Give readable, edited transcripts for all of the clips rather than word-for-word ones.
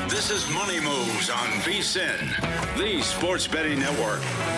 This is Money Moves on VSiN, the sports betting network.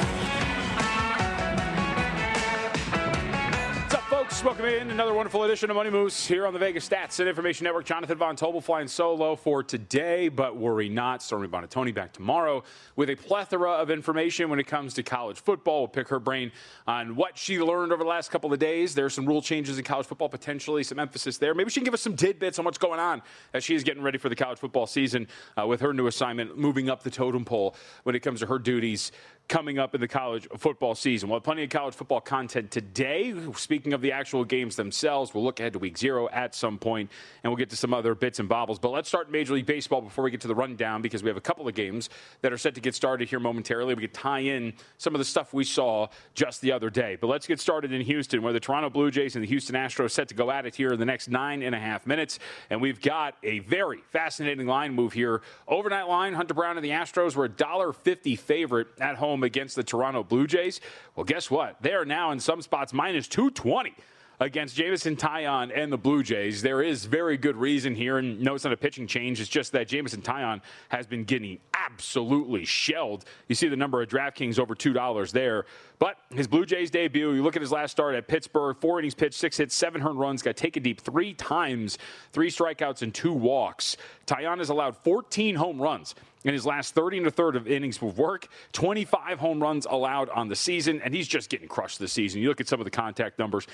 Welcome in another wonderful edition of Money Moves here on the Vegas Stats and Information Network. Jonathan Von Tobel flying solo for today, but worry not. Stormy Buonantony back tomorrow with a plethora of information when it comes to college football. We'll pick her brain on what she learned over the last couple of days. There's some rule changes in college football, potentially some emphasis there. Maybe she can give us some tidbits on what's going on as she is getting ready for the college football season with her new assignment, moving up the totem pole when it comes to her duties coming up in the college football season. We'll have plenty of college football content today. Speaking of the actual games themselves, we'll look ahead to week 0 at some point, and we'll get to some other bits and bobbles. But let's start Major League Baseball before we get to the rundown, because we have a couple of games that are set to get started here momentarily. We could tie in some of the stuff we saw just the other day. But let's get started in Houston, where the Toronto Blue Jays and the Houston Astros set to go at it here in the next 9.5 minutes. And we've got a very fascinating line move here. Overnight line, Hunter Brown and the Astros were a $1.50 favorite at home against the Toronto Blue Jays. Well, guess what? They are now in some spots minus 220 against Jameson Taillon and the Blue Jays. There is very good reason here, and no, it's not a pitching change. It's just that Jameson Taillon has been getting absolutely shelled. You see the number of DraftKings over $2 there. But his Blue Jays debut, you look at his last start at Pittsburgh, 4 innings pitched, 6 hits, 7 earned runs, got taken deep 3 times, 3 strikeouts and 2 walks. Taillon has allowed 14 home runs in his last 30 1/3 of innings of work, 25 home runs allowed on the season, and he's just getting crushed this season. You look at some of the contact numbers,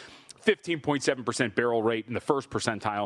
15.7% barrel rate in the first percentile,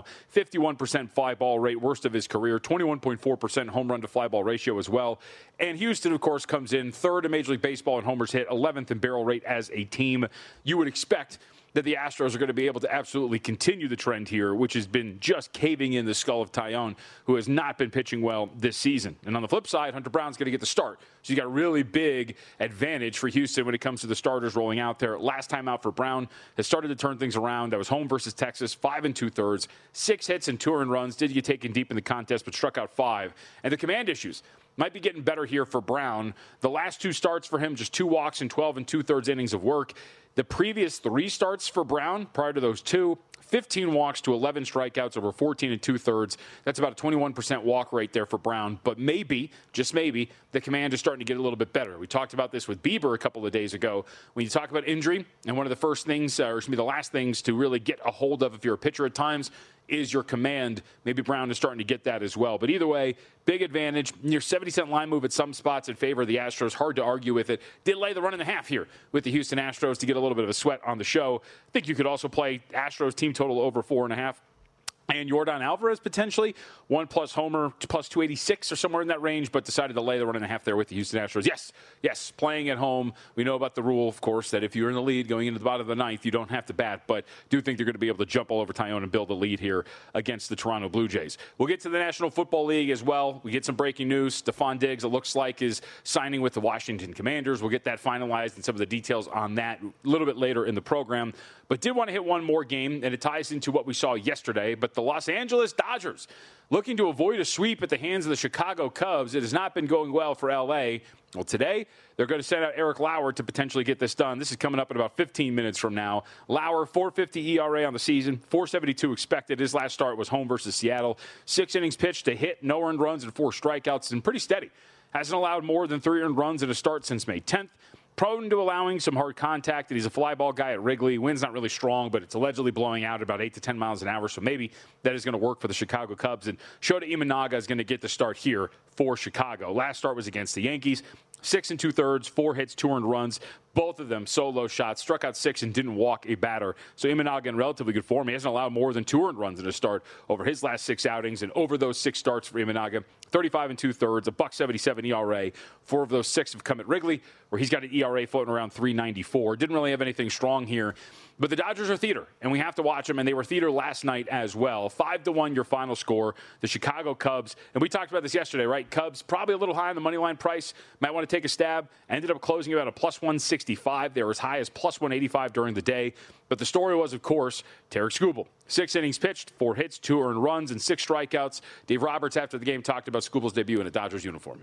51% fly ball rate, worst of his career, 21.4% home run to fly ball ratio as well. And Houston, of course, comes in 3rd in Major League Baseball in homers hit, 11th in barrel rate as a team. You would expect that the Astros are going to be able to absolutely continue the trend here, which has been just caving in the skull of Taillon, who has not been pitching well this season. And on the flip side, Hunter Brown's going to get the start. So you got a really big advantage for Houston when it comes to the starters rolling out there. Last time out for Brown has started to turn things around. That was home versus Texas, 5 2/3, 6 hits and 2 earned runs. Did get taken deep in the contest, but struck out 5. And the command issues might be getting better here for Brown. The last 2 starts for him, just 2 walks and 12 2/3 innings of work. The previous 3 starts for Brown, prior to those 2, 15 walks to 11 strikeouts over 14 2/3. That's about a 21% walk rate there for Brown. But maybe, just maybe, the command is starting to get a little bit better. We talked about this with Bieber a couple of days ago. When you talk about injury, and one of the first things, or the last things to really get a hold of if you're a pitcher at times, is your command. Maybe Brown is starting to get that as well. But either way, big advantage. Near 70-cent line move at some spots in favor of the Astros. Hard to argue with it. Did lay the 1.5 here with the Houston Astros to get a little bit of a sweat on the show. I think you could also play Astros team total over 4.5. And Yordan Alvarez potentially, 1+ homer, plus 286 or somewhere in that range, but decided to lay the 1.5 there with the Houston Astros. Yes, playing at home. We know about the rule, of course, that if you're in the lead going into the bottom of the 9th, you don't have to bat, but do think they're going to be able to jump all over Taillon and build a lead here against the Toronto Blue Jays. We'll get to the National Football League as well. We get some breaking news. Stephon Diggs, it looks like, is signing with the Washington Commanders. We'll get that finalized and some of the details on that a little bit later in the program. But did want to hit one more game, and it ties into what we saw yesterday. But the Los Angeles Dodgers looking to avoid a sweep at the hands of the Chicago Cubs. It has not been going well for L.A. Well, today they're going to send out Eric Lauer to potentially get this done. This is coming up in about 15 minutes from now. Lauer, 4.50 ERA on the season, 4.72 expected. His last start was home versus Seattle. 6 innings pitched, a hit, no earned runs, and 4 strikeouts, and pretty steady. Hasn't allowed more than 3 earned runs in a start since May 10th. Prone to allowing some hard contact, and he's a fly ball guy at Wrigley. Wind's not really strong, but it's allegedly blowing out at about 8 to 10 miles an hour, so maybe that is going to work for the Chicago Cubs. And Shota Imanaga is going to get the start here for Chicago. Last start was against the Yankees. 6 2/3, 4 hits, 2 earned runs. Both of them solo shots, struck out 6 and didn't walk a batter. So Imanaga in relatively good form. He hasn't allowed more than 2 earned runs in a start over his last 6 outings. And over those 6 starts for Imanaga, 35 2/3, a $1.77 ERA. 4 of those 6 have come at Wrigley, where he's got an ERA floating around 3.94. Didn't really have anything strong here. But the Dodgers are theater, and we have to watch them, and they were theater last night as well. 5-1 your final score. The Chicago Cubs, and we talked about this yesterday, right? Cubs probably a little high on the money line price. Might want to take a stab. Ended up closing about a plus 165. They were as high as plus 185 during the day. But the story was, of course, Tarik Skubal. 6 innings pitched, 4 hits, 2 earned runs, and 6 strikeouts. Dave Roberts, after the game, talked about Skubal's debut in a Dodgers uniform.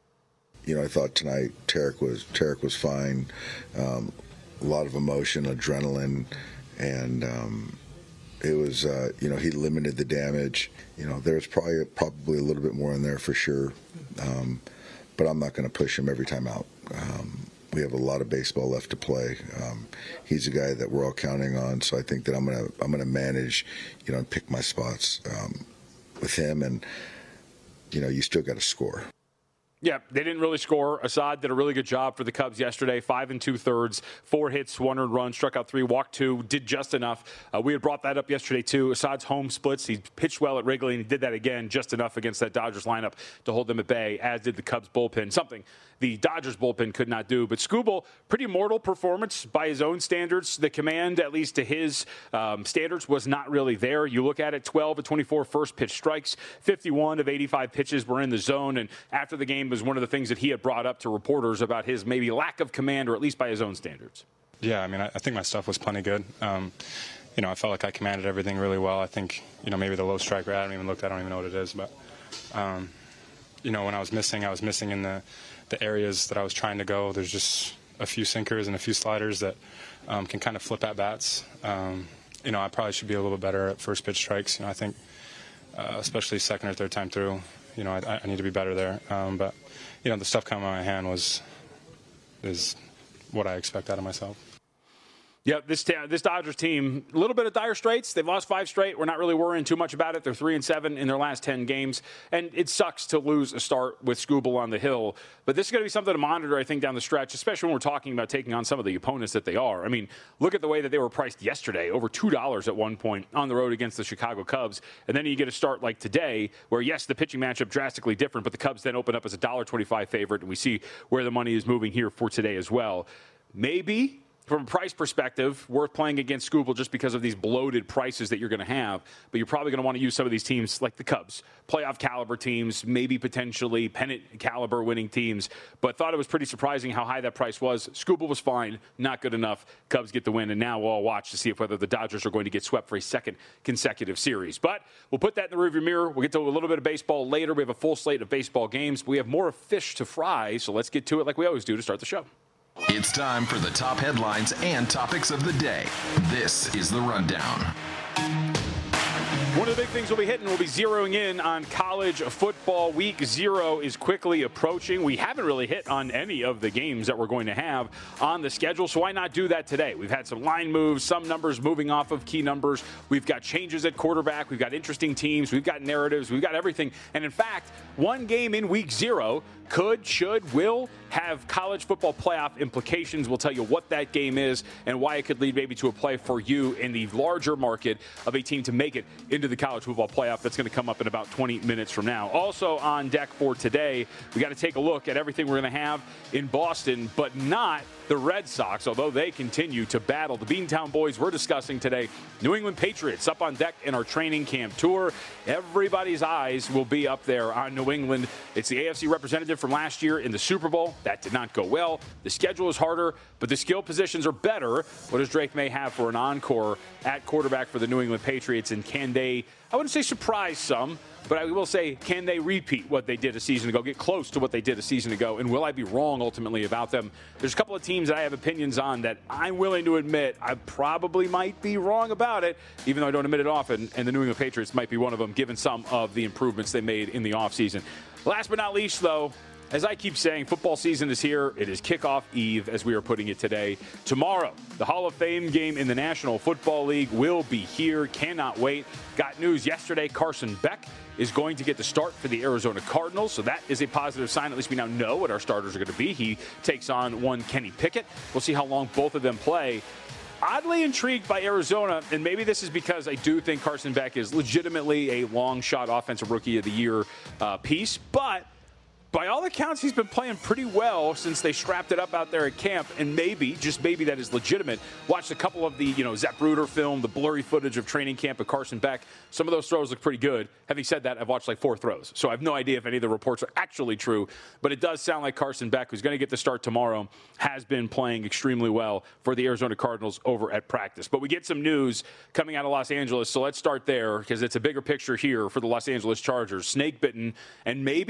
You know, I thought tonight Tarik was fine. A lot of emotion, adrenaline, and he limited the damage. There's probably a little bit more in there for sure, but I'm not going to push him every time out. We have a lot of baseball left to play. He's a guy that we're all counting on, so I think that I'm gonna manage, and pick my spots with him, and you still got to score. Yeah, they didn't really score. Assad did a really good job for the Cubs yesterday. 5 2/3, 4 hits, 1 earned run, struck out 3, walked 2, did just enough. We had brought that up yesterday too. Assad's home splits. He pitched well at Wrigley, and he did that again, just enough against that Dodgers lineup to hold them at bay, as did the Cubs bullpen. Something the Dodgers bullpen could not do. But Skubal, pretty mortal performance by his own standards. The command, at least to his standards, was not really there. You look at it, 12 of 24 first pitch strikes, 51 of 85 pitches were in the zone. And after the game was one of the things that he had brought up to reporters about his maybe lack of command, or at least by his own standards. Yeah, I mean, I think my stuff was plenty good. I felt like I commanded everything really well. I think, maybe the low strike rate, I don't even know what it is. But, when I was missing in the areas that I was trying to go. There's just a few sinkers and a few sliders that can kind of flip at bats. I probably should be a little bit better at first pitch strikes. I think, especially second or third time through, I need to be better there. But, the stuff coming out of my hand is what I expect out of myself. Yeah, this Dodgers team, a little bit of dire straits. They've lost 5 straight. We're not really worrying too much about it. They're 3-7 in their last 10 games. And it sucks to lose a start with Skubal on the hill. But this is going to be something to monitor, I think, down the stretch, especially when we're talking about taking on some of the opponents that they are. I mean, look at the way that they were priced yesterday, over $2 at one point on the road against the Chicago Cubs. And then you get a start like today where, yes, the pitching matchup drastically different, but the Cubs then open up as a $1.25 favorite. And we see where the money is moving here for today as well. Maybe, from a price perspective, worth playing against Skubal just because of these bloated prices that you're going to have. But you're probably going to want to use some of these teams like the Cubs, playoff caliber teams, maybe potentially pennant caliber winning teams. But thought it was pretty surprising how high that price was. Skubal was fine, not good enough. Cubs get the win, and now we'll all watch to see whether the Dodgers are going to get swept for a second consecutive series. But we'll put that in the rearview mirror. We'll get to a little bit of baseball later. We have a full slate of baseball games. We have more fish to fry, so let's get to it like we always do to start the show. It's time for the top headlines and topics of the day. This is The Rundown. One of the big things we'll be hitting, we'll be zeroing in on college football. Week 0 is quickly approaching. We haven't really hit on any of the games that we're going to have on the schedule, so why not do that today? We've had some line moves, some numbers moving off of key numbers. We've got changes at quarterback. We've got interesting teams. We've got narratives. We've got everything. And in fact, one game in Week 0 could, should, will have college football playoff implications. We'll tell you what that game is and why it could lead maybe to a play for you in the larger market of a team to make it into the college football playoff. That's going to come up in about 20 minutes from now. Also on deck for today, we got to take a look at everything we're going to have in Boston, but not the Red Sox, although they continue to battle. The Beantown Boys we're discussing today, New England Patriots up on deck in our training camp tour. Everybody's eyes will be up there on New England. It's the AFC representative from last year in the Super Bowl. That did not go well. The schedule is harder, but the skill positions are better. What does Drake May have for an encore at quarterback for the New England Patriots? And can they, I wouldn't say surprise some, but I will say, can they repeat what they did a season ago, get close to what they did a season ago, and will I be wrong ultimately about them? There's a couple of teams that I have opinions on that I'm willing to admit I probably might be wrong about it, even though I don't admit it often, and the New England Patriots might be one of them, given some of the improvements they made in the offseason. Last but not least, though, as I keep saying, football season is here. It is kickoff eve, as we are putting it today. Tomorrow, the Hall of Fame game in the National Football League will be here. Cannot wait. Got news yesterday. Carson Beck is going to get the start for the Arizona Cardinals, so that is a positive sign. At least we now know what our starters are going to be. He takes on one Kenny Pickett. We'll see how long both of them play. Oddly intrigued by Arizona, and maybe this is because I do think Carson Beck is legitimately a long-shot Offensive Rookie of the Year piece, but by all accounts, he's been playing pretty well since they strapped it up out there at camp, and maybe, just maybe, that is legitimate. Watched a couple of the, Zep Ruder film, the blurry footage of training camp of Carson Beck. Some of those throws look pretty good. Having said that, I've watched like 4 throws, so I have no idea if any of the reports are actually true, but it does sound like Carson Beck, who's going to get the start tomorrow, has been playing extremely well for the Arizona Cardinals over at practice. But we get some news coming out of Los Angeles, so let's start there, because it's a bigger picture here for the Los Angeles Chargers. Snake bitten, and maybe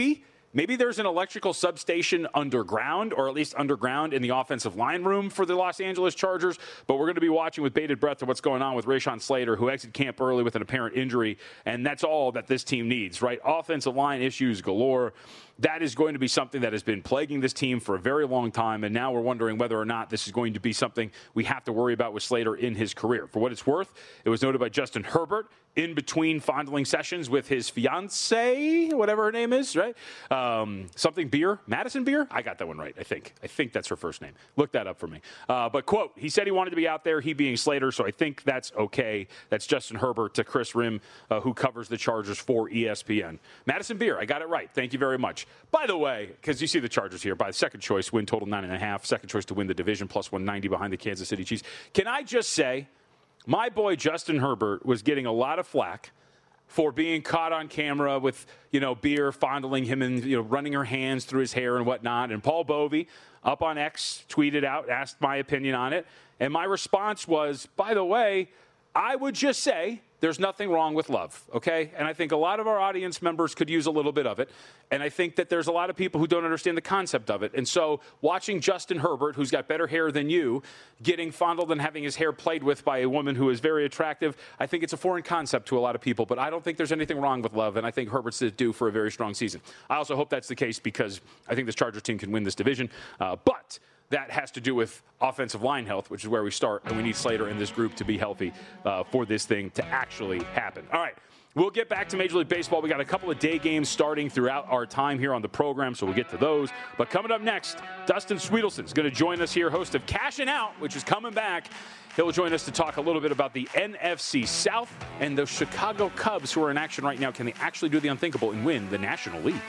Maybe there's an electrical substation underground, or at least underground in the offensive line room for the Los Angeles Chargers. But we're going to be watching with bated breath of what's going on with Rashawn Slater, who exited camp early with an apparent injury. And that's all that this team needs, right? Offensive line issues galore. That is going to be something that has been plaguing this team for a very long time, and now we're wondering whether or not this is going to be something we have to worry about with Slater in his career. For what it's worth, it was noted by Justin Herbert in between fondling sessions with his fiancée, whatever her name is, right? Something Beer, Madison Beer? I got that one right, I think. I think that's her first name. Look that up for me. But, quote, he said he wanted to be out there, he being Slater, so I think that's okay. That's Justin Herbert to Chris Rim, who covers the Chargers for ESPN. Madison Beer, I got it right. Thank you very much. By the way, because you see the Chargers here, by second choice, win total 9.5, second choice to win the division, plus 190 behind the Kansas City Chiefs. Can I just say, my boy Justin Herbert was getting a lot of flack for being caught on camera with, Beer fondling him and, running her hands through his hair and whatnot. And Paul Bovey, up on X, tweeted out, asked my opinion on it. And my response was, by the way, I would just say there's nothing wrong with love, okay? And I think a lot of our audience members could use a little bit of it. And I think that there's a lot of people who don't understand the concept of it. And so watching Justin Herbert, who's got better hair than you, getting fondled and having his hair played with by a woman who is very attractive, I think it's a foreign concept to a lot of people. But I don't think there's anything wrong with love, and I think Herbert's due for a very strong season. I also hope that's the case because I think this Chargers team can win this division. But that has to do with offensive line health, which is where we start, and we need Slater and this group to be healthy for this thing to actually happen. All right, we'll get back to Major League Baseball. We got a couple of day games starting throughout our time here on the program, so we'll get to those. But coming up next, Dustin Sweetelson is going to join us here, host of Cashing Out, which is coming back. He'll join us to talk a little bit about the NFC South and the Chicago Cubs, who are in action right now. Can they actually do the unthinkable and win the National League?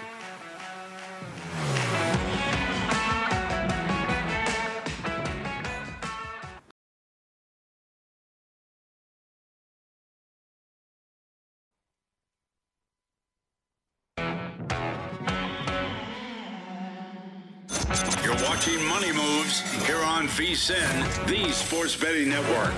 Watching Money Moves here on VSiN, the Sports Betting Network.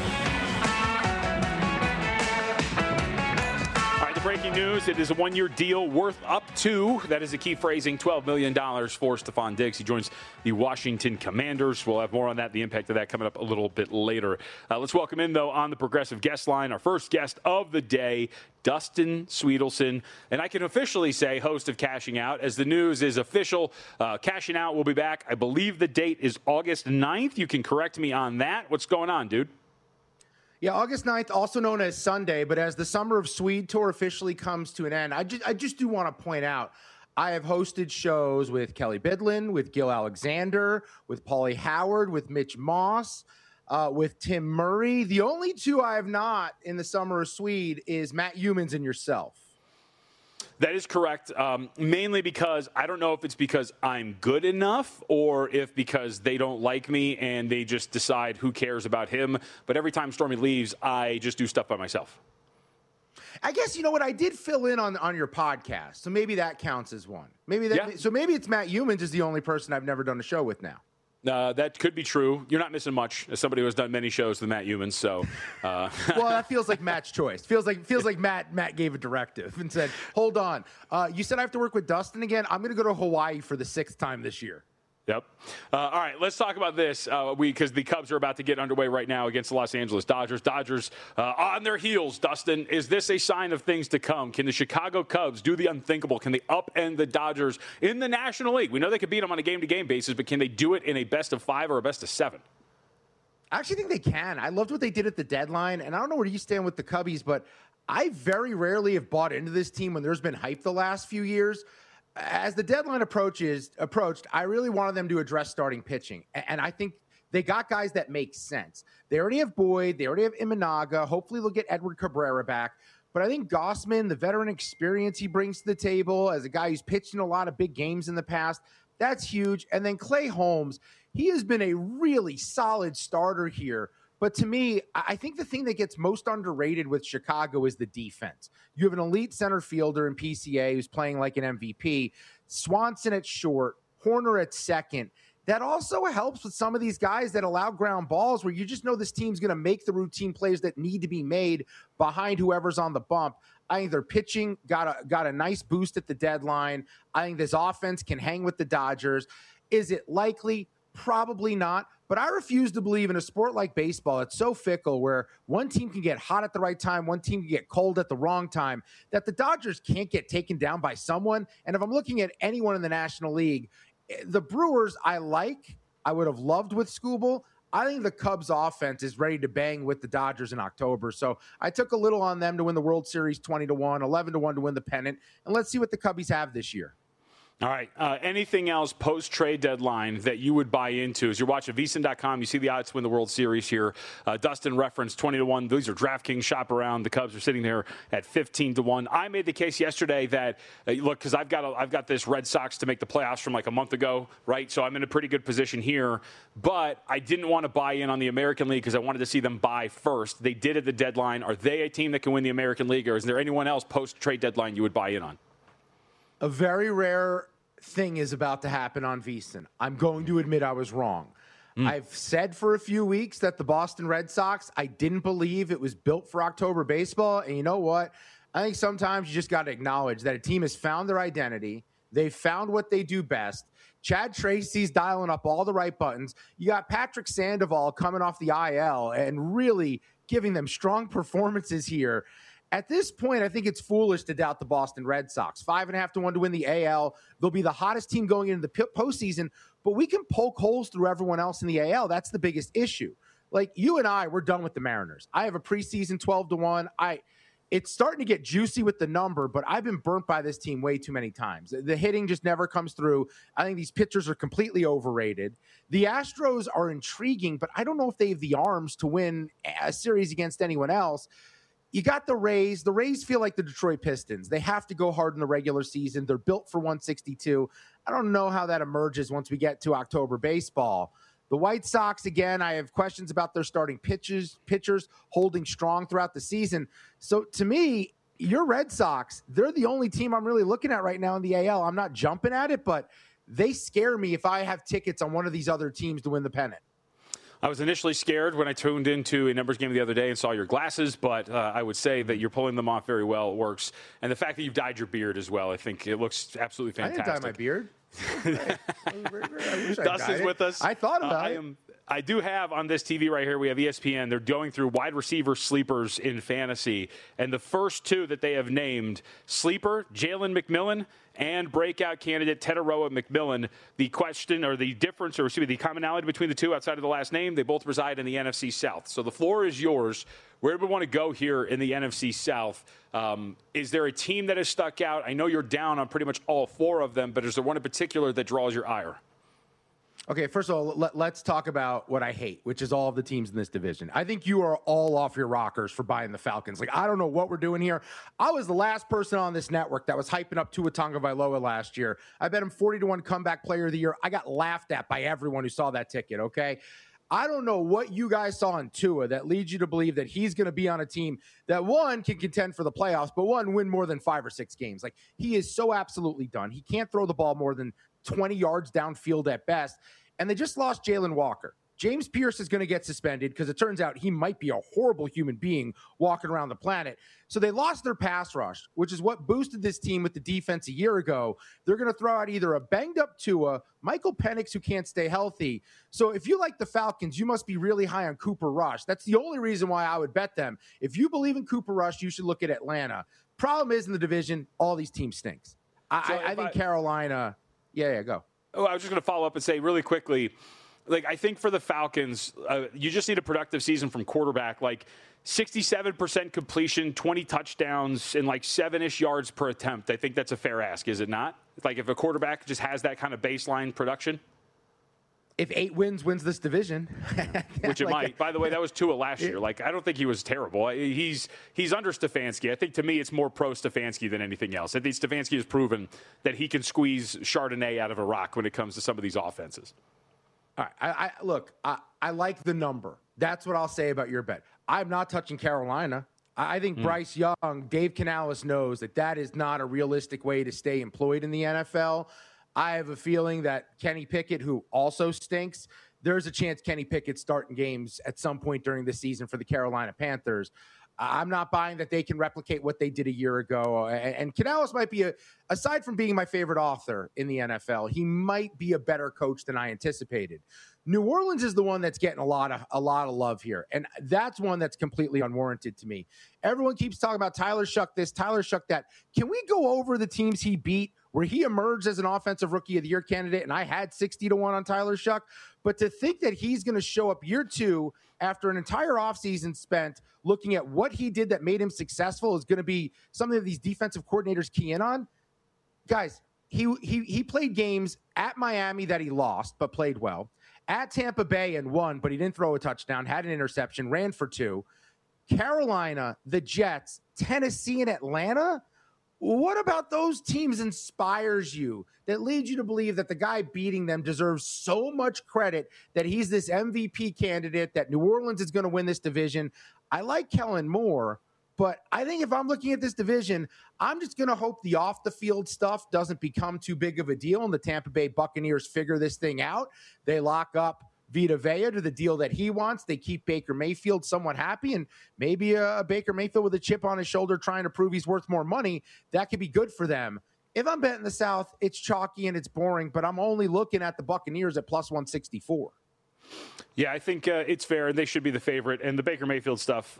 All right, the breaking news, it is a one-year deal worth up to, that is the key phrasing, $12 million for Stephon Diggs. He joins the Washington Commanders. We'll have more on that, the impact of that coming up a little bit later. Let's welcome in, though, on the Progressive guest line, our first guest of the day, Dustin Sweetelson, and I can officially say host of Cashing Out, as the news is official. Cashing Out will be back. I believe the date is August 9th. You can correct me on that. What's going on, dude? Yeah, August 9th, also known as Sunday, but as the Summer of Swede tour officially comes to an end, I just do want to point out, I have hosted shows with Kelly Bidlin, with Gil Alexander, with Paulie Howard, with Mitch Moss, with Tim Murray. The only two I have not in the Summer of Swede is Matt Youmans and yourself. That is correct, mainly because I don't know if it's because I'm good enough or if because they don't like me and they just decide who cares about him. But every time Stormy leaves, I just do stuff by myself. I guess, you know what, I did fill in on your podcast, so maybe that counts as one. So maybe it's Matt Youmans is the only person I've never done a show with now. That could be true. You're not missing much as somebody who has done many shows with Matt Youmans. So, well, that feels like Matt's choice. Feels like Matt gave a directive and said, "Hold on, you said I have to work with Dustin again. I'm going to go to Hawaii for the 6th time this year." Yep. All right, let's talk about this because the Cubs are about to get underway right now against the Los Angeles Dodgers. Dodgers on their heels, Dustin. Is this a sign of things to come? Can the Chicago Cubs do the unthinkable? Can they upend the Dodgers in the National League? We know they could beat them on a game-to-game basis, but can they do it in a best-of-5 or a best-of-7? I actually think they can. I loved what they did at the deadline, and I don't know where you stand with the Cubbies, but I very rarely have bought into this team when there's been hype the last few years. As the deadline approached, I really wanted them to address starting pitching. And I think they got guys that make sense. They already have Boyd. They already have Imanaga. Hopefully they'll get Edward Cabrera back. But I think Gausman, the veteran experience he brings to the table as a guy who's pitched in a lot of big games in the past, that's huge. And then Clay Holmes, he has been a really solid starter here. But to me, I think the thing that gets most underrated with Chicago is the defense. You have an elite center fielder in PCA who's playing like an MVP, Swanson at short, Horner at second. That also helps with some of these guys that allow ground balls where you just know this team's going to make the routine plays that need to be made behind whoever's on the bump. I think their pitching got a nice boost at the deadline. I think this offense can hang with the Dodgers. Is it likely? Probably not. But I refuse to believe in a sport like baseball. It's so fickle where one team can get hot at the right time, one team can get cold at the wrong time, that the Dodgers can't get taken down by someone. And if I'm looking at anyone in the National League, the Brewers I would have loved with Skubal. I think the Cubs offense is ready to bang with the Dodgers in October. So I took a little on them to win the World Series 20-1, 11-1 to win the pennant. And let's see what the Cubbies have this year. All right. Anything else post-trade deadline that you would buy into? As you're watching VSiN.com, you see the odds to win the World Series here. Dustin referenced 20-1. These are DraftKings shop around. The Cubs are sitting there at 15-1. I made the case yesterday that, look, because I've got this Red Sox to make the playoffs from like a month ago, right? So I'm in a pretty good position here. But I didn't want to buy in on the American League because I wanted to see them buy first. They did at the deadline. Are they a team that can win the American League, or is there anyone else post-trade deadline you would buy in on? A very rare thing is about to happen on VSiN. I'm going to admit I was wrong. I've said for a few weeks that the Boston Red Sox, I didn't believe it was built for October baseball. And you know what? I think sometimes you just got to acknowledge that a team has found their identity. They've found what they do best. Chad Tracy's dialing up all the right buttons. You got Patrick Sandoval coming off the IL and really giving them strong performances here. At this point, I think it's foolish to doubt the Boston Red Sox. 5.5-1 to win the AL. They'll be the hottest team going into the postseason, but we can poke holes through everyone else in the AL. That's the biggest issue. Like you and I, we're done with the Mariners. I have a preseason 12-1. It's starting to get juicy with the number, but I've been burnt by this team way too many times. The hitting just never comes through. I think these pitchers are completely overrated. The Astros are intriguing, but I don't know if they have the arms to win a series against anyone else. You got the Rays. The Rays feel like the Detroit Pistons. They have to go hard in the regular season. They're built for 162. I don't know how that emerges once we get to October baseball. The White Sox, again, I have questions about their starting pitchers holding strong throughout the season. So to me, your Red Sox, they're the only team I'm really looking at right now in the AL. I'm not jumping at it, but they scare me if I have tickets on one of these other teams to win the pennant. I was initially scared when I tuned into a numbers game the other day and saw your glasses, but I would say that you're pulling them off very well. It works. And the fact that you've dyed your beard as well, I think it looks absolutely fantastic. I didn't dye my beard. Dustin's with us. I thought about it. I do have on this TV right here, we have ESPN. They're going through wide receiver sleepers in fantasy. And the first two that they have named, sleeper, Jalen McMillan, and breakout candidate Teteroa McMillan. The question, or the difference, or excuse me, the commonality between the two outside of the last name, they both reside in the NFC South. So the floor is yours. Where do we want to go here in the NFC South? Is there a team that has stuck out? I know you're down on pretty much all four of them, but is there one in particular that draws your ire? Okay, first of all, let's talk about what I hate, which is all of the teams in this division. I think you are all off your rockers for buying the Falcons. Like, I don't know what we're doing here. I was the last person on this network that was hyping up Tua Tagovailoa last year. I bet him 40-1 comeback player of the year. I got laughed at by everyone who saw that ticket, okay? I don't know what you guys saw in Tua that leads you to believe that he's going to be on a team that, one, can contend for the playoffs, but one, win more than 5 or 6 games. Like, he is so absolutely done. He can't throw the ball more than 20 yards downfield at best. And they just lost Jalen Walker. James Pierce is going to get suspended because it turns out he might be a horrible human being walking around the planet. So they lost their pass rush, which is what boosted this team with the defense a year ago. They're going to throw out either a banged-up Tua, Michael Penix, who can't stay healthy. So if you like the Falcons, you must be really high on Cooper Rush. That's the only reason why I would bet them. If you believe in Cooper Rush, you should look at Atlanta. Problem is, in the division, all these teams stinks. I think Carolina – yeah, go. Oh, I was just going to follow up and say really quickly, like, I think for the Falcons, you just need a productive season from quarterback. Like, 67% completion, 20 touchdowns, and like 7-ish yards per attempt. I think that's a fair ask, is it not? Like, if a quarterback just has that kind of baseline production? If 8 wins this division. Which it might. By the way, that was Tua last year. Like, I don't think he was terrible. He's under Stefanski. I think, to me, it's more pro-Stefanski than anything else. I think Stefanski has proven that he can squeeze Chardonnay out of a rock when it comes to some of these offenses. All right. I like the number. That's what I'll say about your bet. I'm not touching Carolina. I think Bryce Young, Dave Canales knows that is not a realistic way to stay employed in the NFL. I have a feeling that Kenny Pickett, who also stinks, there's a chance Kenny Pickett's starting games at some point during the season for the Carolina Panthers. I'm not buying that they can replicate what they did a year ago. And Canales might be, aside from being my favorite author in the NFL, he might be a better coach than I anticipated. New Orleans is the one that's getting a lot of love here, and that's one that's completely unwarranted to me. Everyone keeps talking about Tyler Shuck this, Tyler Shuck that. Can we go over the teams he beat where he emerged as an offensive rookie of the year candidate, and I had 60-1 on Tyler Shuck? But to think that he's going to show up year two after an entire offseason spent looking at what he did that made him successful is going to be something that these defensive coordinators key in on. Guys, he played games at Miami that he lost but played well, at Tampa Bay and won, but he didn't throw a touchdown, had an interception, ran for 2. Carolina, the Jets, Tennessee, and Atlanta. What about those teams inspires you, that leads you to believe that the guy beating them deserves so much credit, that he's this MVP candidate, that New Orleans is going to win this division? I like Kellen Moore, but I think if I'm looking at this division, I'm just going to hope the off-the-field stuff doesn't become too big of a deal and the Tampa Bay Buccaneers figure this thing out. They lock up Vita Vea to the deal that he wants. They keep Baker Mayfield somewhat happy, and maybe a Baker Mayfield with a chip on his shoulder trying to prove he's worth more money. That could be good for them. If I'm betting the South, it's chalky and it's boring, but I'm only looking at the Buccaneers at plus 164. Yeah, I think it's fair, and they should be the favorite. And the Baker Mayfield stuff,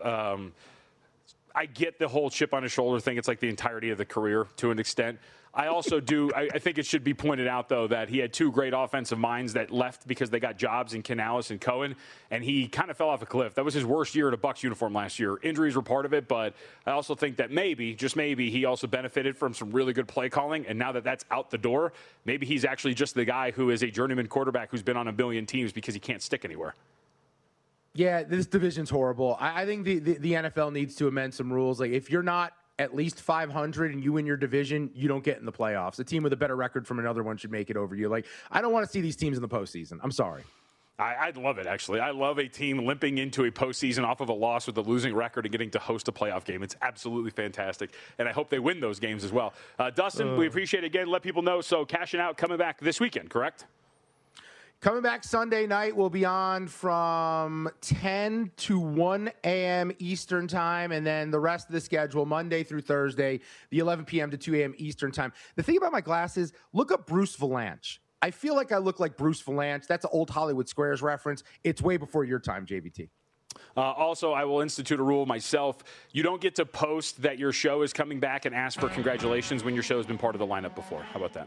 I get the whole chip on his shoulder thing. It's like the entirety of the career to an extent. I also do. I think it should be pointed out, though, that he had 2 great offensive minds that left because they got jobs in Canales and Cohen, and he kind of fell off a cliff. That was his worst year in a Bucs uniform last year. Injuries were part of it, but I also think that maybe, just maybe, he also benefited from some really good play calling, and now that that's out the door, maybe he's actually just the guy who is a journeyman quarterback who's been on a billion teams because he can't stick anywhere. Yeah, this division's horrible. I think the NFL needs to amend some rules. Like, if you're not at least 500 and you win your division, you don't get in the playoffs. A team with a better record from another one should make it over you. Like, I don't want to see these teams in the postseason. I'm sorry. I'd love it, actually. I love a team limping into a postseason off of a loss with a losing record and getting to host a playoff game. It's absolutely fantastic, and I hope they win those games as well. Dustin, we appreciate it again. Let people know. So, cashing out coming back this weekend, correct? Coming back Sunday night, we'll be on from 10 to 1 a.m. Eastern time, and then the rest of the schedule, Monday through Thursday, the 11 p.m. to 2 a.m. Eastern time. The thing about my glasses, look up Bruce Valanche. I feel like I look like Bruce Valanche. That's an old Hollywood Squares reference. It's way before your time, JVT. Also, I will institute a rule myself. You don't get to post that your show is coming back and ask for congratulations when your show has been part of the lineup before. How about that?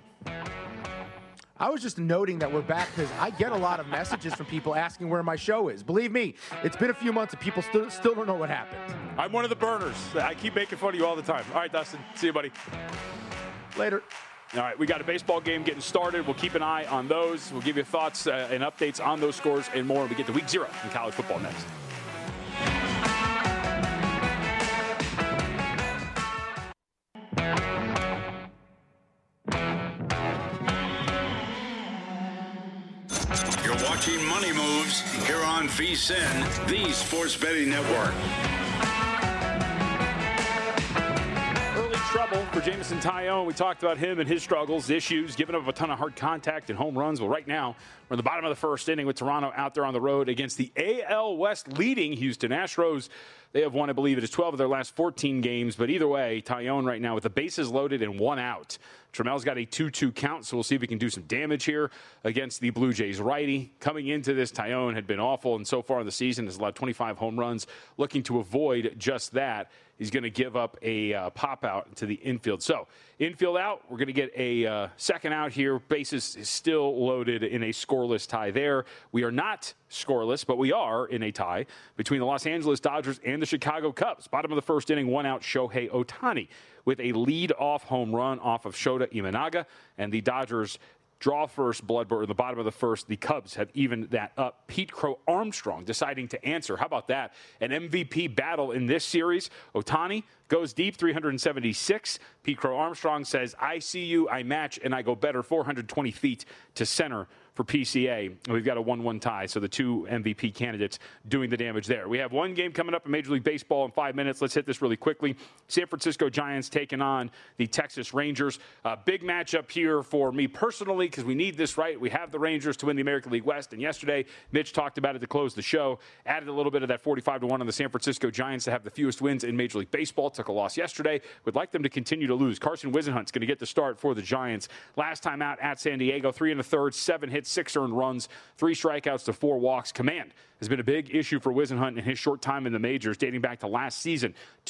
I was just noting that we're back because I get a lot of messages from people asking where my show is. Believe me, it's been a few months and people still don't know what happened. I'm one of the burners. I keep making fun of you all the time. All right, Dustin. See you, buddy. Later. All right, we got a baseball game getting started. We'll keep an eye on those. We'll give you thoughts and updates on those scores and more when we get to Week 0 in college football next. You're watching Money Moves here on VSiN, the Sports Betting Network. Early trouble for Jameson Taillon. We talked about him and his struggles, issues, giving up a ton of hard contact and home runs. Well, right now, we're in the bottom of the first inning with Toronto out there on the road against the AL West leading Houston Astros. They have won, I believe it is 12 of their last 14 games. But either way, Taillon right now with the bases loaded and 1 out. Tramel's got a 2-2 count, so we'll see if he can do some damage here against the Blue Jays righty. Coming into this, Taillon had been awful, and so far in the season has allowed 25 home runs. Looking to avoid just that, he's going to give up a pop-out to the infield. So, infield out, we're going to get a second out here. Bases is still loaded in a scoreless tie there. We are not scoreless, but we are in a tie between the Los Angeles Dodgers and the Chicago Cubs. Bottom of the first inning, 1 out, Shohei Ohtani with a lead-off home run off of Shota Imanaga, and the Dodgers draw first, Bloodbird in the bottom of the first. The Cubs have evened that up. Pete Crow Armstrong deciding to answer. How about that? An MVP battle in this series. Ohtani goes deep, 376. Pete Crow Armstrong says, I see you, I match, and I go better, 420 feet to center for PCA. And we've got a 1-1 tie, so the two MVP candidates doing the damage there. We have one game coming up in Major League Baseball in 5 minutes. Let's hit this really quickly. San Francisco Giants taking on the Texas Rangers. Big matchup here for me personally because we need this right. We have the Rangers to win the American League West, and yesterday Mitch talked about it to close the show, added a little bit of that 45-1 on the San Francisco Giants to have the fewest wins in Major League Baseball. Took a loss yesterday. Would like them to continue to lose. Carson Whisenhunt's going to get the start for the Giants. Last time out at San Diego, 3 1/3, 7 hits, 6 earned runs, 3 strikeouts to 4 walks. Command has been a big issue for Whisenhunt in his short time in the majors, dating back to last season,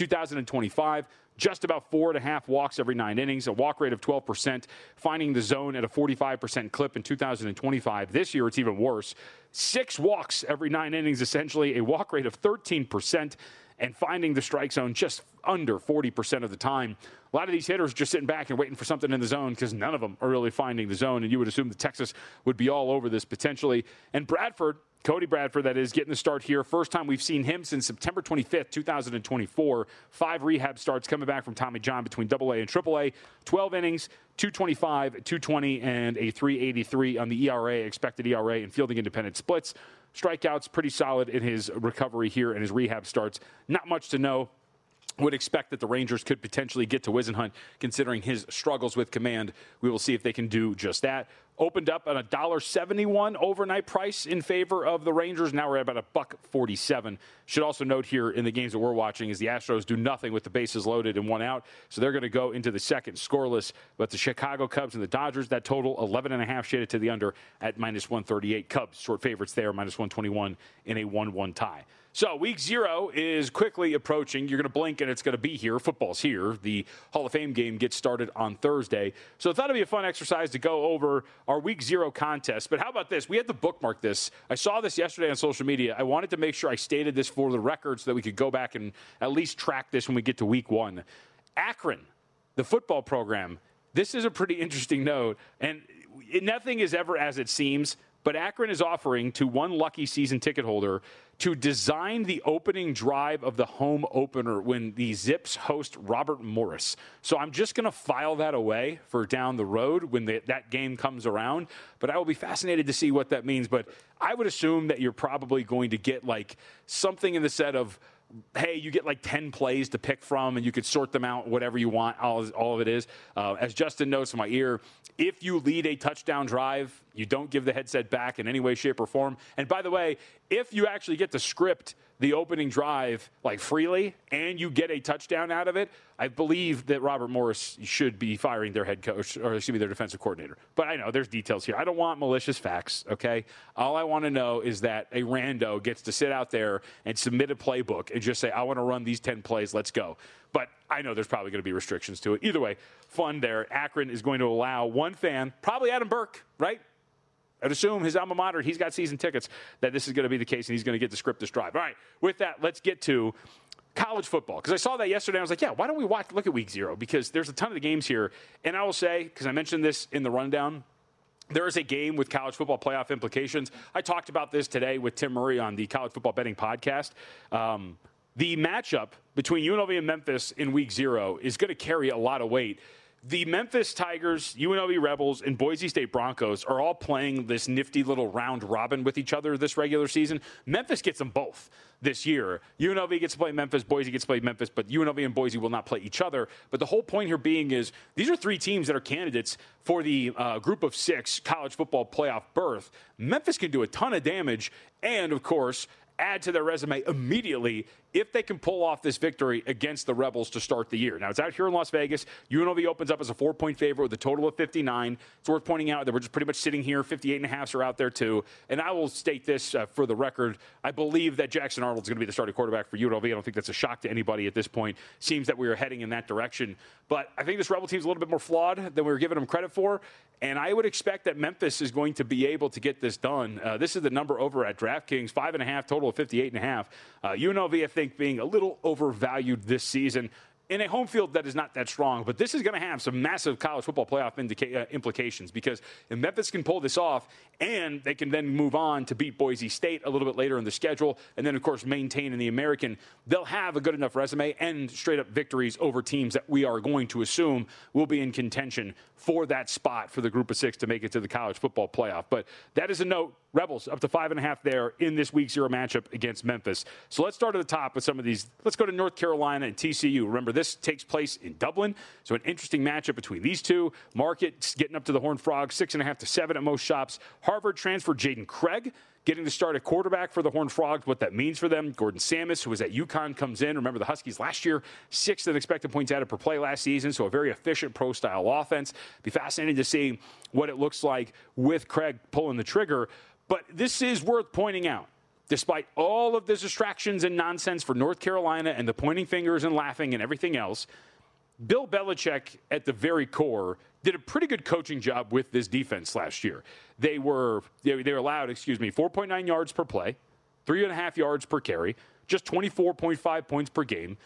2025. Just about 4.5 walks every 9 innings, a walk rate of 12%, finding the zone at a 45% clip in 2025. This year, it's even worse. 6 walks every 9 innings, essentially, a walk rate of 13%, and finding the strike zone just under 40% of the time. A lot of these hitters just sitting back and waiting for something in the zone because none of them are really finding the zone, and you would assume that Texas would be all over this potentially. And Bradford, Cody Bradford, that is, getting the start here. First time we've seen him since September 25th, 2024. 5 rehab starts coming back from Tommy John between AA and AAA. 12 innings, 225, 220, and a 383 on the ERA, expected ERA, and fielding independent splits. Strikeouts, pretty solid in his recovery here and his rehab starts. Not much to know. Would expect that the Rangers could potentially get to Whisenhunt, considering his struggles with command. We will see if they can do just that. Opened up at $1.71 overnight price in favor of the Rangers. Now we're at about $1.47. Should also note here in the games that we're watching is the Astros do nothing with the bases loaded and 1 out. So they're going to go into the second scoreless. But the Chicago Cubs and the Dodgers, that total 11.5 shaded to the under at -138. Cubs, short favorites there, -121 in a 1-1 tie. So week 0 is quickly approaching. You're going to blink and it's going to be here. Football's here. The Hall of Fame game gets started on Thursday. So I thought it'd be a fun exercise to go over our week 0 contest. But how about this? We had to bookmark this. I saw this yesterday on social media. I wanted to make sure I stated this for the record so that we could go back and at least track this when we get to week 1. Akron, the football program. This is a pretty interesting note. And nothing is ever as it seems. But Akron is offering to one lucky season ticket holder to design the opening drive of the home opener when the Zips host Robert Morris. So I'm just going to file that away for down the road when that game comes around. But I will be fascinated to see what that means. But I would assume that you're probably going to get like something in the set of, hey, you get like 10 plays to pick from, and you could sort them out, whatever you want, all of it is. As Justin notes in my ear, if you lead a touchdown drive, you don't give the headset back in any way, shape, or form. And by the way, if you actually get to script the opening drive like freely and you get a touchdown out of it, I believe that Robert Morris should be firing their head coach, or excuse me, their defensive coordinator. But I know there's details here. I don't want malicious facts, okay? All I want to know is that a rando gets to sit out there and submit a playbook and just say, I want to run these 10 plays, let's go. But I know there's probably going to be restrictions to it. Either way, fun there. Akron is going to allow one fan, probably Adam Burke, right? I'd assume his alma mater, he's got season tickets, that this is going to be the case, and he's going to get to script this drive. All right, with that, let's get to college football. Because I saw that yesterday, I was like, yeah, why don't we look at week 0? Because there's a ton of the games here. And I will say, because I mentioned this in the rundown, there is a game with college football playoff implications. I talked about this today with Tim Murray on the College Football Betting Podcast. The matchup between UNLV and Memphis in week 0 is going to carry a lot of weight. The Memphis Tigers, UNLV Rebels, and Boise State Broncos are all playing this nifty little round robin with each other this regular season. Memphis gets them both this year. UNLV gets to play Memphis, Boise gets to play Memphis, but UNLV and Boise will not play each other. But the whole point here being is these are 3 teams that are candidates for the group of 6 college football playoff berth. Memphis can do a ton of damage and, of course, add to their resume immediately if they can pull off this victory against the Rebels to start the year. Now, it's out here in Las Vegas. UNLV opens up as a 4-point favorite with a total of 59. It's worth pointing out that we're just pretty much sitting here. 58.5s are out there, too. And I will state this for the record. I believe that Jackson Arnold's going to be the starting quarterback for UNLV. I don't think that's a shock to anybody at this point. Seems that we are heading in that direction. But I think this Rebel team's a little bit more flawed than we were giving them credit for. And I would expect that Memphis is going to be able to get this done. This is the number over at DraftKings, 5.5, total of 58.5. UNLV, I think, being a little overvalued this season. in a home field that is not that strong, but this is going to have some massive college football playoff implications, because if Memphis can pull this off and they can then move on to beat Boise State a little bit later in the schedule and then, of course, maintain in the American, they'll have a good enough resume and straight-up victories over teams that we are going to assume will be in contention for that spot for the group of 6 to make it to the college football playoff. But that is a note. Rebels up to 5.5 there in this week 0 matchup against Memphis. So let's start at the top with some of these. Let's go to North Carolina and TCU. Remember, this takes place in Dublin, so an interesting matchup between these two. Market getting up to the Horned Frogs, 6.5 to 7 at most shops. Harvard transfer Jaden Craig getting to start at quarterback for the Horned Frogs, what that means for them. Gordon Samus, who was at UConn, comes in. Remember, the Huskies last year, 6th in expected points added per play last season, so a very efficient pro-style offense. Be fascinating to see what it looks like with Craig pulling the trigger. But this is worth pointing out. Despite all of the distractions and nonsense for North Carolina and the pointing fingers and laughing and everything else, Bill Belichick, at the very core, did a pretty good coaching job with this defense last year. They were allowed, 4.9 yards per play, 3.5 yards per carry, just 24.5 points per game.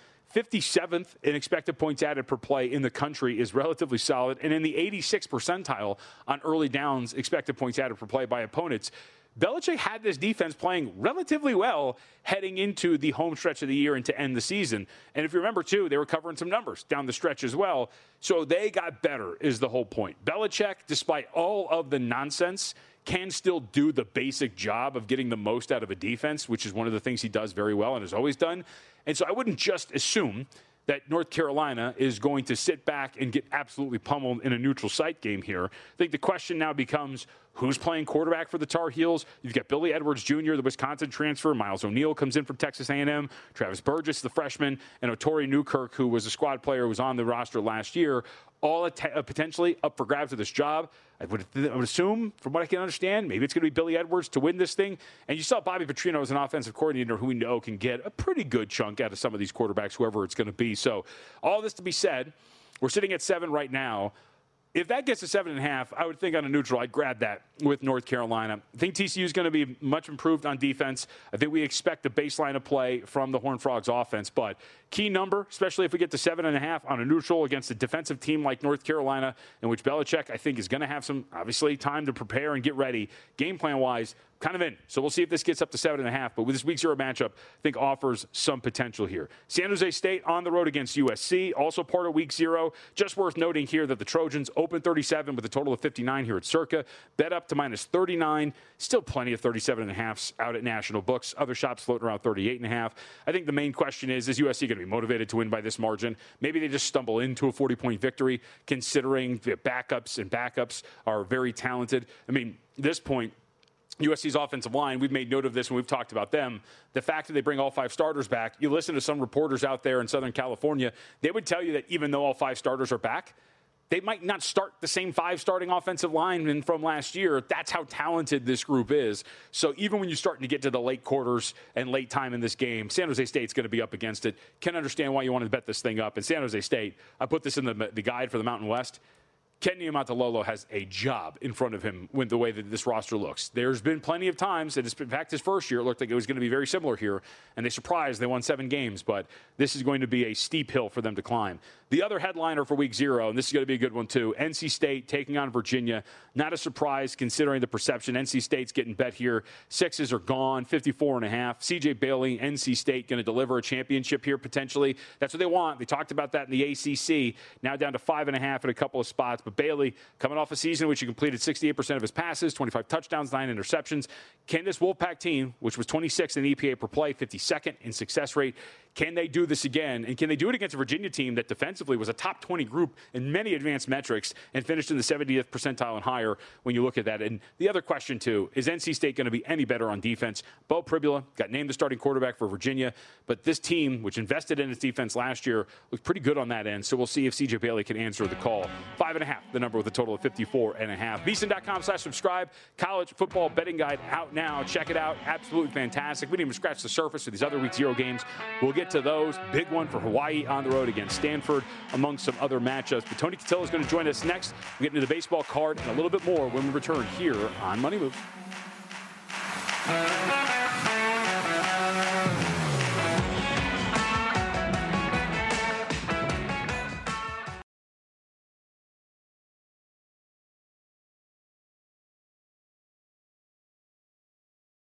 57th in expected points added per play in the country is relatively solid, and in the 86th percentile on early downs expected points added per play by opponents. Belichick had this defense playing relatively well heading into the home stretch of the year and to end the season. And if you remember, too, they were covering some numbers down the stretch as well. So they got better is the whole point. Belichick, despite all of the nonsense, can still do the basic job of getting the most out of a defense, which is one of the things he does very well and has always done. And so I wouldn't just assume that North Carolina is going to sit back and get absolutely pummeled in a neutral site game here. I think the question now becomes, who's playing quarterback for the Tar Heels? You've got Billy Edwards Jr., the Wisconsin transfer. Miles O'Neill comes in from Texas A&M. Travis Burgess, the freshman, and Otori Newkirk, who was a squad player who was on the roster last year, all potentially up for grabs of this job. I would assume, from what I can understand, maybe it's going to be Billy Edwards to win this thing. And you saw Bobby Petrino as an offensive coordinator who we know can get a pretty good chunk out of some of these quarterbacks, whoever it's going to be. So all this to be said, we're sitting at 7 right now. If that gets to 7.5, I would think on a neutral, I'd grab that with North Carolina. I think TCU is going to be much improved on defense. I think we expect the baseline of play from the Horned Frogs offense. But key number, especially if we get to 7.5 on a neutral against a defensive team like North Carolina, in which Belichick, I think, is going to have some, obviously, time to prepare and get ready. Game plan-wise, kind of in. So we'll see if this gets up to 7.5. But with this week 0 matchup, I think offers some potential here. San Jose State on the road against USC, also part of week 0. Just worth noting here that the Trojans open 37 with a total of 59 here at Circa. Bet up to minus 39. Still plenty of 37.5s out at National Books. Other shops floating around 38.5. I think the main question is USC going to be motivated to win by this margin? Maybe they just stumble into a 40-point victory, considering the backups are very talented. I mean, at this point, USC's offensive line, we've made note of this when we've talked about them. The fact that they bring all 5 starters back, you listen to some reporters out there in Southern California, they would tell you that even though all 5 starters are back, they might not start the same 5 starting offensive linemen from last year. That's how talented this group is. So even when you're starting to get to the late quarters and late time in this game, San Jose State's going to be up against it. Can understand why you want to bet this thing up. And San Jose State, I put this in the guide for the Mountain West. Ken Niumatalolo has a job in front of him with the way that this roster looks. There's been plenty of times, and in fact, his first year, it looked like it was going to be very similar here, and they surprised. They won 7 games, but this is going to be a steep hill for them to climb. The other headliner for week 0, and this is going to be a good one too, NC State taking on Virginia. Not a surprise considering the perception. NC State's getting bet here. 6s are gone, 54.5. CJ Bailey, NC State going to deliver a championship here potentially. That's what they want. They talked about that in the ACC. Now down to 5.5 at a couple of spots. But Bailey, coming off a season in which he completed 68% of his passes, 25 touchdowns, 9 interceptions. Can this Wolfpack team, which was 26th in EPA per play, 52nd in success rate, can they do this again? And can they do it against a Virginia team that defensively was a top 20 group in many advanced metrics and finished in the 70th percentile and higher when you look at that? And the other question, too, is NC State going to be any better on defense? Bo Pribula got named the starting quarterback for Virginia, but this team, which invested in its defense last year, looked pretty good on that end. So we'll see if CJ Bailey can answer the call. 5.5, the number with a total of 54.5. VSiN.com/subscribe. College football betting guide out now. Check it out. Absolutely fantastic. We didn't even scratch the surface of these other week 0 games. We'll get to those. Big one for Hawaii on the road against Stanford, among some other matchups. But Tony Cotillo is going to join us next. We'll get into the baseball card and a little bit more when we return here on Money Moves.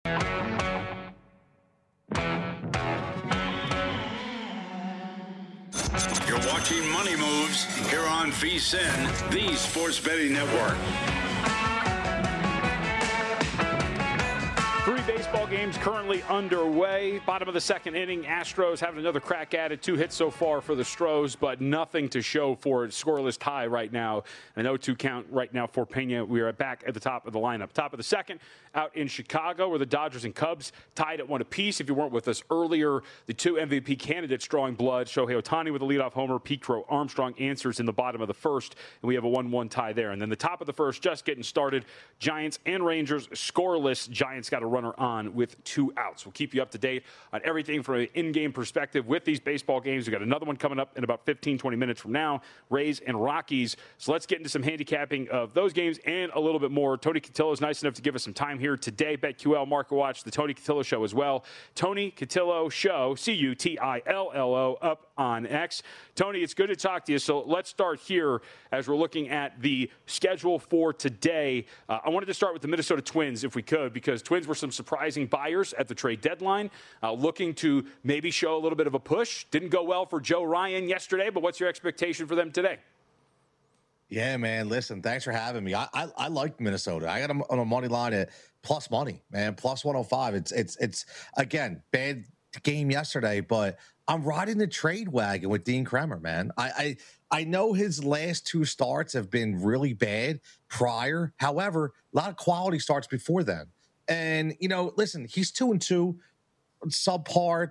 You're watching Money Moves here on VSiN, the Sports Betting Network. 3 baseball games currently underway. Bottom of the second inning, Astros having another crack at it. 2 hits so far for the Stros, but nothing to show for it. Scoreless tie right now. An 0-2 count right now for Pena. We are back at the top of the lineup. Top of the second, out in Chicago, where the Dodgers and Cubs tied at 1 apiece. If you weren't with us earlier, the 2 MVP candidates drawing blood. Shohei Ohtani with a leadoff homer. Pete Crow Armstrong answers in the bottom of the first, and we have a 1-1 tie there. And then the top of the first, just getting started. Giants and Rangers scoreless. Giants got a runner on with 2 outs. We'll keep you up to date on everything from an in-game perspective with these baseball games. We've got another one coming up in about 15, 20 minutes from now, Rays and Rockies. So let's get into some handicapping of those games and a little bit more. Tony Cotillo is nice enough to give us some time here today. BetQL, Market Watch, the Tony Cotillo Show as well. Tony Cotillo Show, Cutillo, up on X. Tony, it's good to talk to you. So let's start here as we're looking at the schedule for today. I wanted to start with the Minnesota Twins, if we could, because Twins were some surprising buyers at the trade deadline, looking to maybe show a little bit of a push. Didn't go well for Joe Ryan yesterday, but what's your expectation for them today? Yeah, man. Listen, thanks for having me. I like Minnesota. I got them on a money line at plus money, man, plus 105. It's again, bad game yesterday, but I'm riding the trade wagon with Dean Kremer, man. I know his last 2 starts have been really bad prior. However, a lot of quality starts before then. And, listen, he's 2-2, subpar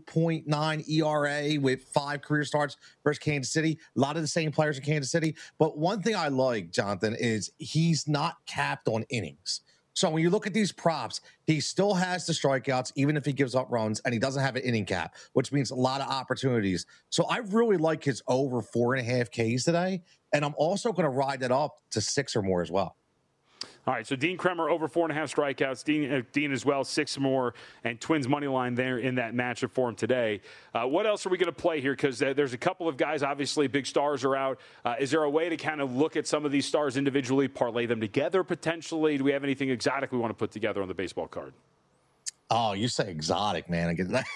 2.9 ERA with 5 career starts versus Kansas City. A lot of the same players in Kansas City. But one thing I like, Jonathan, is he's not capped on innings. So when you look at these props, he still has the strikeouts, even if he gives up runs, and he doesn't have an inning cap, which means a lot of opportunities. So I really like his over 4.5 Ks today. And I'm also going to ride that up to 6 or more as well. All right, so Dean Kremer over 4.5 strikeouts. Dean as well, 6 more, and Twins money line there in that matchup for him today. What else are we going to play here? Because there's a couple of guys, obviously, big stars are out. Is there a way to kind of look at some of these stars individually, parlay them together potentially? Do we have anything exotic we want to put together on the baseball card? Oh, you say exotic, man. I get that.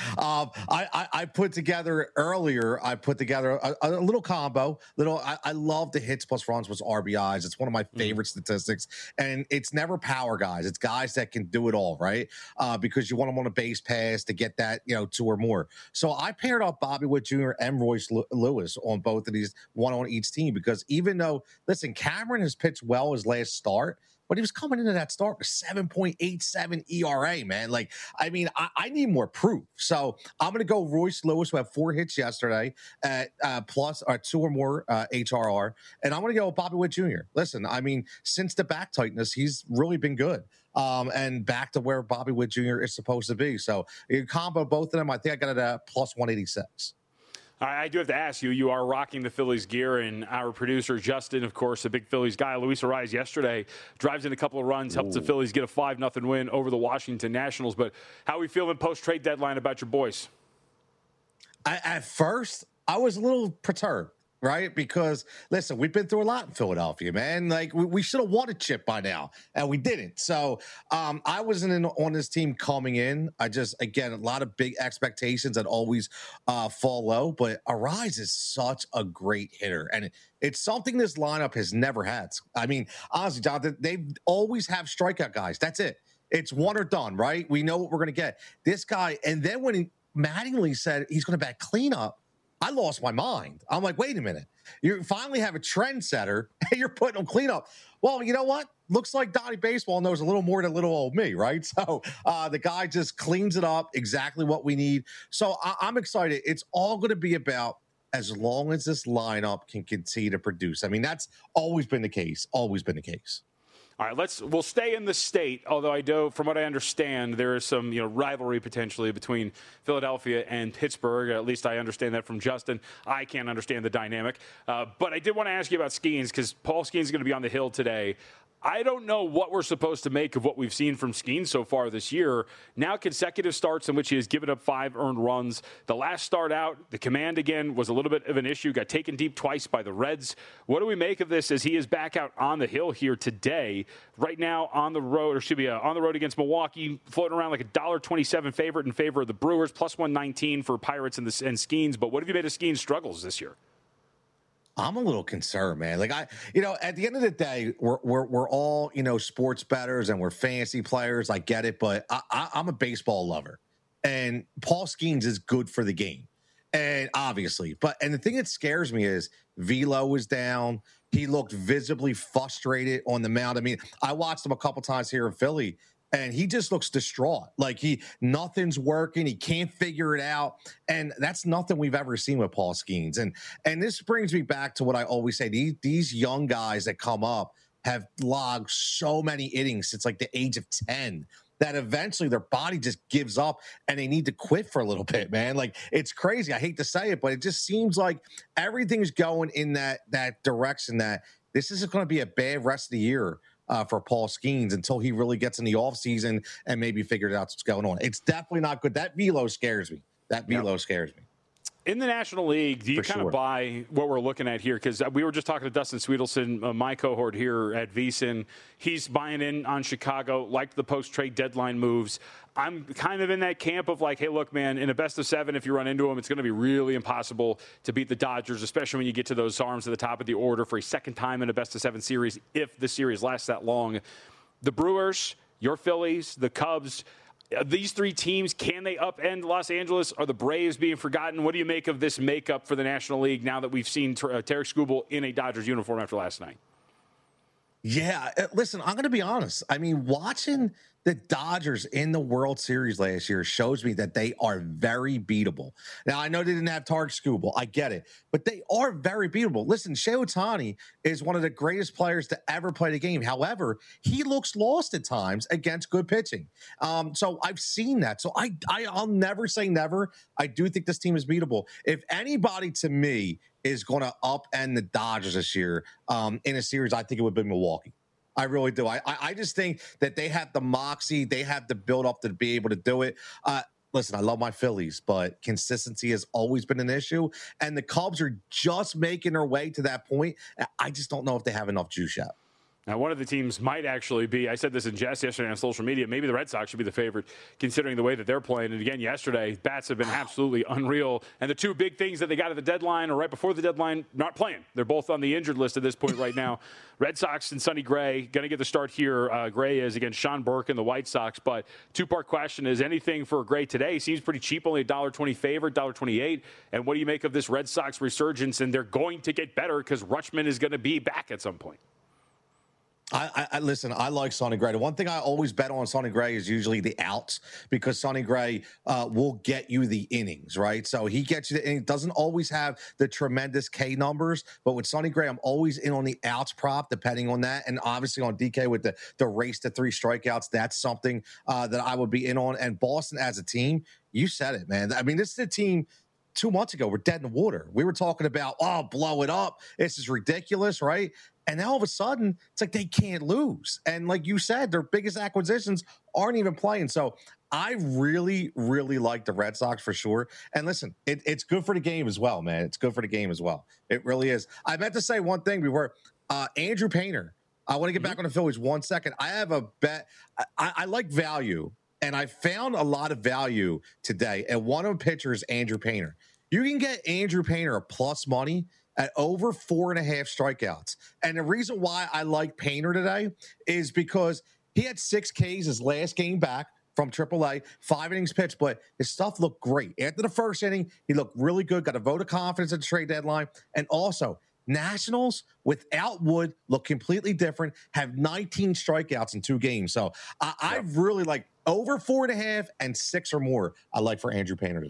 I put together earlier. I put together a little combo. I love the hits plus runs plus RBIs. It's one of my favorite statistics, and it's never power guys. It's guys that can do it all, right? Because you want them on a base pass to get that 2 or more. So I paired up Bobby Witt Jr. and Royce Lewis on both of these, one on each team. Because even though, listen, Cameron has pitched well his last start, but he was coming into that start with 7.87 ERA, man. I need more proof. So I'm going to go Royce Lewis, who had 4 hits yesterday at plus 2 or more HRR. And I'm going to go Bobby Witt Jr. Listen, since the back tightness, he's really been good. And back to where Bobby Witt Jr. is supposed to be. So you combo both of them. I think I got it at plus 186. I do have to ask you, you are rocking the Phillies gear, and our producer, Justin, of course, a big Phillies guy. Luis Arraez yesterday drives in a couple of runs, helps the Phillies get a 5-0 win over the Washington Nationals. But how are we feeling post-trade deadline about your boys? At first, I was a little perturbed. Right? Because, listen, we've been through a lot in Philadelphia, man. We should have won a chip by now, and we didn't. So I wasn't in on this team coming in. Again, a lot of big expectations that always fall low. But Arraez is such a great hitter, and it's something this lineup has never had. Honestly, Jonathan, they always have strikeout guys. That's it. It's one or done, right? We know what we're going to get. This guy, and then when Mattingly said he's going to bat cleanup, I lost my mind. I'm like, wait a minute. You finally have a trendsetter, and you're putting him clean up. Well, you know what? Looks like Donnie Baseball knows a little more than little old me, right? So the guy just cleans it up, exactly what we need. So I'm excited. It's all going to be about as long as this lineup can continue to produce. That's always been the case, All right, we'll stay in the state, although I do, from what I understand, there is some rivalry potentially between Philadelphia and Pittsburgh. At least I understand that from Justin. I can't understand the dynamic. But I did want to ask you about Skeens, because Paul Skeens is going to be on the Hill today. I don't know what we're supposed to make of what we've seen from Skeens so far this year. Now consecutive starts in which he has given up 5 earned runs. The last start out, the command again was a little bit of an issue. Got taken deep twice by the Reds. What do we make of this as he is back out on the hill here today? Right now on the road, or should be on the road against Milwaukee, floating around like a $1.27 favorite in favor of the Brewers, plus 119 for Pirates and Skeens. But what have you made of Skeens' struggles this year? I'm a little concerned, man. Like at the end of the day, we're all, sports bettors and we're fantasy players. I get it, but I'm a baseball lover, and Paul Skeens is good for the game, and obviously. And the thing that scares me is velo was down. He looked visibly frustrated on the mound. I mean, I watched him a couple times here in Philly, and he just looks distraught. Like nothing's working. He can't figure it out. And that's nothing we've ever seen with Paul Skeens. And this brings me back to what I always say. These young guys that come up have logged so many innings since like the age of 10 that eventually their body just gives up and they need to quit for a little bit, man. Like, it's crazy. I hate to say it, but it just seems like everything's going in that direction that this is going to be a bad rest of the year for Paul Skeens until he really gets in the offseason and maybe figures out what's going on. It's definitely not good. That velo scares me. Scares me. In the National League, do you kind of buy what we're looking at here? Because we were just talking to Dustin Sweetelson, my cohort here at VSiN. He's buying in on Chicago, liked the post-trade deadline moves. I'm kind of in that camp of like, hey, look, man, in a best of 7, if you run into them, it's going to be really impossible to beat the Dodgers, especially when you get to those arms at the top of the order for a second time in a best of 7 series, if the series lasts that long. The Brewers, your Phillies, the Cubs, these 3 teams, can they upend Los Angeles? Are the Braves being forgotten? What do you make of this makeup for the National League now that we've seen Tarek Skubal in a Dodgers uniform after last night? Yeah, listen, I'm going to be honest. I mean, watching the Dodgers in the World Series last year shows me that they are very beatable. Now, I know they didn't have Tarek Skubal. I get it. But they are very beatable. Listen, Shohei Ohtani is one of the greatest players to ever play the game. However, he looks lost at times against good pitching. So I've seen that. So I'll never say never. I do think this team is beatable. If anybody, to me, is going to upend the Dodgers this year in a series, I think it would be Milwaukee. I really do. I just think that they have the moxie. They have the build up to be able to do it. Listen, I love my Phillies, but consistency has always been an issue. And the Cubs are just making their way to that point. I just don't know if they have enough juice yet. Now, one of the teams might actually be, I said this in jest yesterday on social media, maybe the Red Sox should be the favorite considering the way that they're playing. And again, yesterday, bats have been absolutely unreal. And the 2 big things that they got at the deadline or right before the deadline, not playing. They're both on the injured list at this point right now. Red Sox and Sonny Gray going to get the start here. Gray is against Sean Burke and the White Sox. But 2-part question is anything for Gray today? Seems pretty cheap, only $1.20 favorite, $1.28. And what do you make of this Red Sox resurgence? And they're going to get better because Rutschman is going to be back at some point. I listen, I like Sonny Gray. The one thing I always bet on Sonny Gray is usually the outs because Sonny Gray will get you the innings, right? So he gets you the innings. Doesn't always have the tremendous K numbers, but with Sonny Gray, I'm always in on the outs prop, depending on that. And obviously on DK with the race to 3 strikeouts, that's something that I would be in on. And Boston as a team, you said it, man. I mean, this is a team 2 months ago, we're dead in the water. We were talking about, blow it up. This is ridiculous, right? And now all of a sudden, it's like they can't lose. And like you said, their biggest acquisitions aren't even playing. So I really, really like the Red Sox for sure. And listen, it's good for the game as well, man. It's good for the game as well. It really is. I meant to say one thing before. Andrew Painter. I want to get back on the Phillies 1 second. I have a bet. I like value, and I found a lot of value today. And one of the pitchers, Andrew Painter. You can get Andrew Painter a plus money at over 4.5 strikeouts. And the reason why I like Painter today is because he had 6 Ks his last game back from AAA, 5 innings pitched, but his stuff looked great. After the first inning, he looked really good, got a vote of confidence at the trade deadline. And also, Nationals without Wood look completely different, have 19 strikeouts in 2 games. So I really like over 4.5 and 6 or more I like for Andrew Painter today.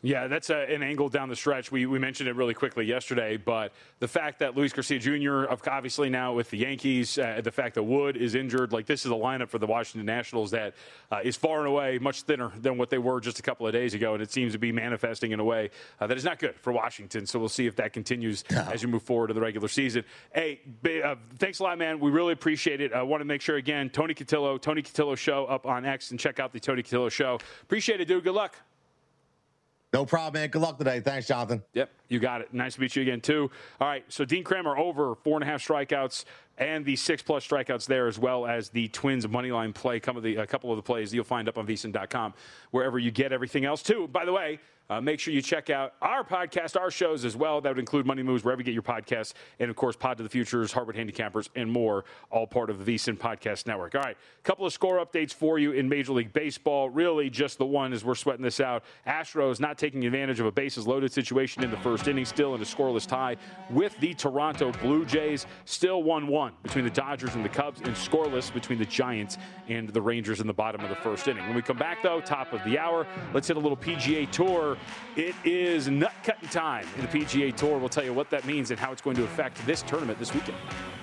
Yeah, that's an angle down the stretch. We mentioned it really quickly yesterday, but the fact that Luis Garcia Jr., obviously now with the Yankees, the fact that Wood is injured, like this is a lineup for the Washington Nationals that is far and away much thinner than what they were just a couple of days ago, and it seems to be manifesting in a way that is not good for Washington. So we'll see if that continues as you move forward to the regular season. Hey, thanks a lot, man. We really appreciate it. I want to make sure, again, Tony Cotillo Show up on X, and check out the Tony Cotillo Show. Appreciate it, dude. Good luck. No problem, man. Good luck today. Thanks, Jonathan. Yep, you got it. Nice to meet you again, too. All right, so Dean Kramer over 4.5 strikeouts and the 6+ strikeouts there, as well as the Twins moneyline play. A couple of the plays you'll find up on VSiN.com, wherever you get everything else, too. By the way, make sure you check out our podcast, our shows as well. That would include Money Moves, wherever you get your podcasts. And, of course, Pod to the Futures, Harvard Handicappers, and more, all part of the VSiN Podcast Network. All right, a couple of score updates for you in Major League Baseball. Really just the one as we're sweating this out. Astros not taking advantage of a bases-loaded situation in the first inning, still in a scoreless tie with the Toronto Blue Jays. Still 1-1 between the Dodgers and the Cubs, and scoreless between the Giants and the Rangers in the bottom of the first inning. When we come back, though, top of the hour, let's hit a little PGA Tour. It is nut-cutting time in the PGA Tour. We'll tell you what that means and how it's going to affect this tournament this weekend.